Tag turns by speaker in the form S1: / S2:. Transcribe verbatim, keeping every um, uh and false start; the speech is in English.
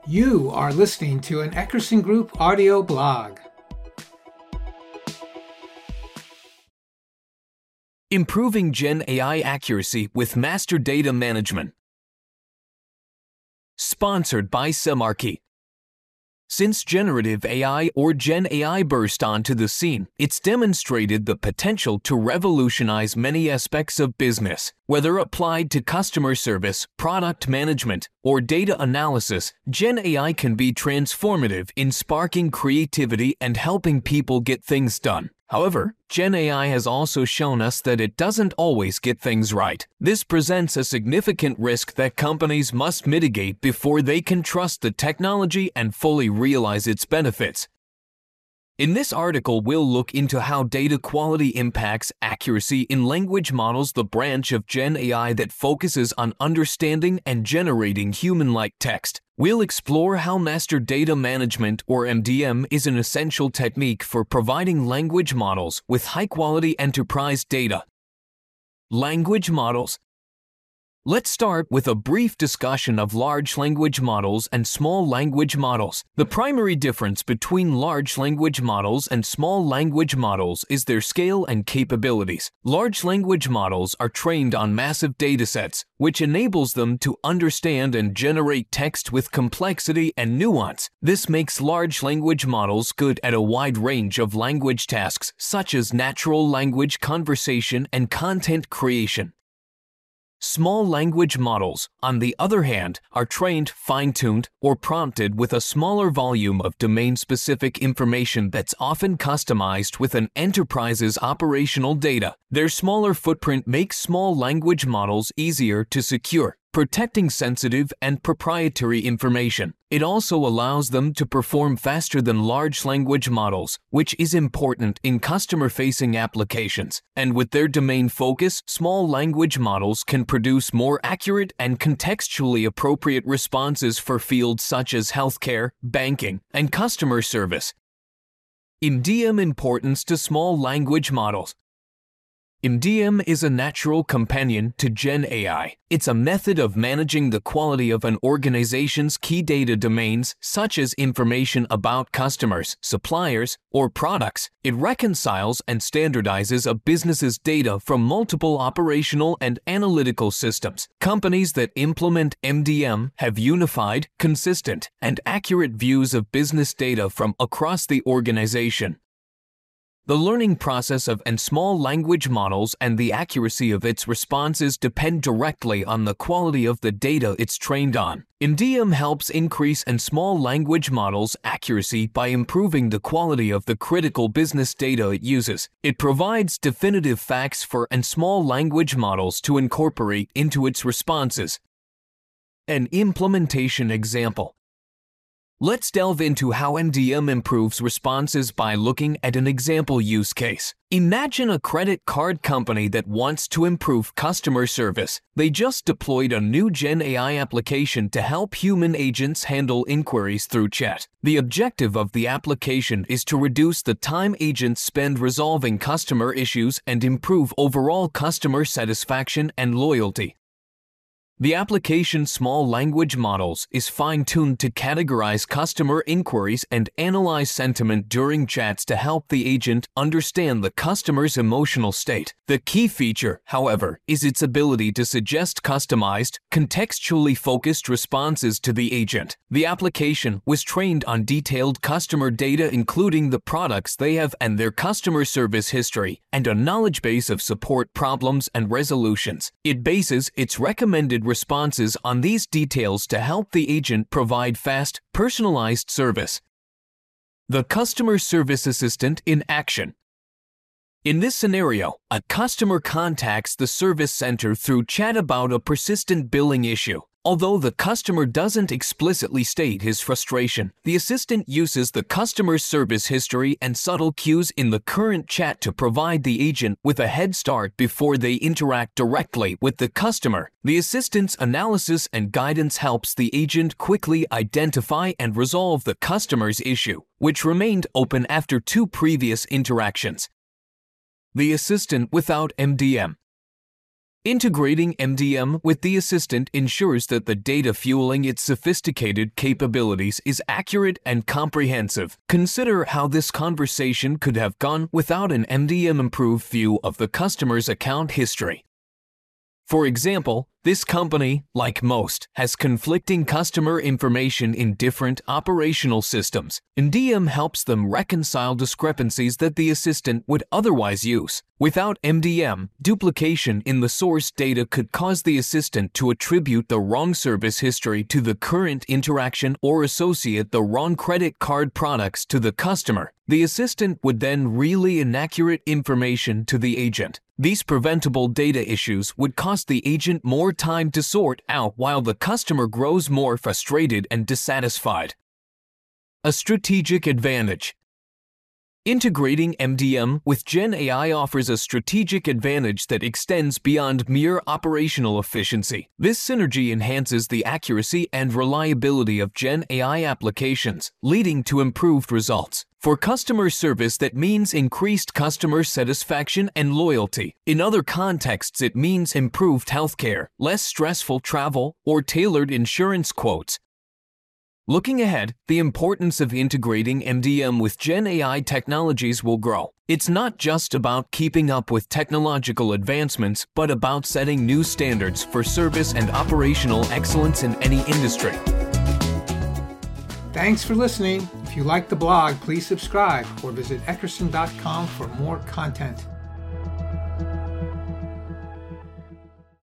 S1: You are listening to an Eckerson Group audio blog.
S2: Improving Gen A I Accuracy with Master Data Management. Sponsored by Semarkey. Since generative A I or Gen A I burst onto the scene, it's demonstrated the potential to revolutionize many aspects of business. Whether applied to customer service, product management, or data analysis, Gen A I can be transformative in sparking creativity and helping people get things done. However, Gen A I has also shown us that it doesn't always get things right. This presents a significant risk that companies must mitigate before they can trust the technology and fully realize its benefits. In this article, we'll look into how data quality impacts accuracy in language models, the branch of Gen A I that focuses on understanding and generating human-like text. We'll explore how Master Data Management, or M D M, is an essential technique for providing language models with high-quality enterprise data. Language models. Let's start with a brief discussion of large language models and small language models. The primary difference between large language models and small language models is their scale and capabilities. Large language models are trained on massive datasets, which enables them to understand and generate text with complexity and nuance. This makes large language models good at a wide range of language tasks, such as natural language conversation and content creation. Small language models, on the other hand, are trained, fine-tuned, or prompted with a smaller volume of domain-specific information that's often customized with an enterprise's operational data. Their smaller footprint makes small language models easier to secure, protecting sensitive and proprietary information. It also allows them to perform faster than large language models, which is important in customer-facing applications. And with their domain focus, small language models can produce more accurate and contextually appropriate responses for fields such as healthcare, banking, and customer service. M D M importance to small language models. M D M is a natural companion to Gen A I. It's a method of managing the quality of an organization's key data domains, such as information about customers, suppliers, or products. It reconciles and standardizes a business's data from multiple operational and analytical systems. Companies that implement M D M have unified, consistent, and accurate views of business data from across the organization. The learning process of and small language models and the accuracy of its responses depend directly on the quality of the data it's trained on. M D M helps increase and small language models' accuracy by improving the quality of the critical business data it uses. It provides definitive facts for and small language models to incorporate into its responses. An implementation example. Let's delve into how M D M improves responses by looking at an example use case. Imagine a credit card company that wants to improve customer service. They just deployed a new Gen A I application to help human agents handle inquiries through chat. The objective of the application is to reduce the time agents spend resolving customer issues and improve overall customer satisfaction and loyalty. The application's small language models is fine-tuned to categorize customer inquiries and analyze sentiment during chats to help the agent understand the customer's emotional state. The key feature, however, is its ability to suggest customized, contextually focused responses to the agent. The application was trained on detailed customer data, including the products they have and their customer service history, and a knowledge base of support problems and resolutions. It bases its recommended responses on these details to help the agent provide fast, personalized service. The customer service assistant in action. In this scenario, a customer contacts the service center through chat about a persistent billing issue. Although the customer doesn't explicitly state his frustration, the assistant uses the customer service history and subtle cues in the current chat to provide the agent with a head start before they interact directly with the customer. The assistant's analysis and guidance helps the agent quickly identify and resolve the customer's issue, which remained open after two previous interactions. The assistant without M D M. Integrating M D M with the Assistant ensures that the data fueling its sophisticated capabilities is accurate and comprehensive. Consider how this conversation could have gone without an M D M-improved view of the customer's account history. For example, this company, like most, has conflicting customer information in different operational systems. M D M helps them reconcile discrepancies that the Assistant would otherwise use. Without M D M, duplication in the source data could cause the Assistant to attribute the wrong service history to the current interaction or associate the wrong credit card products to the customer. The Assistant would then relay inaccurate information to the agent. These preventable data issues would cost the agent more time to sort out while the customer grows more frustrated and dissatisfied. A strategic advantage. Integrating M D M with Gen A I offers a strategic advantage that extends beyond mere operational efficiency. This synergy enhances the accuracy and reliability of Gen A I applications, leading to improved results. For customer service, that means increased customer satisfaction and loyalty. In other contexts, it means improved healthcare, less stressful travel, or tailored insurance quotes. Looking ahead, the importance of integrating M D M with Gen A I technologies will grow. It's not just about keeping up with technological advancements, but about setting new standards for service and operational excellence in any industry.
S1: Thanks for listening. If you like the blog, please subscribe or visit eckerson dot com for more content.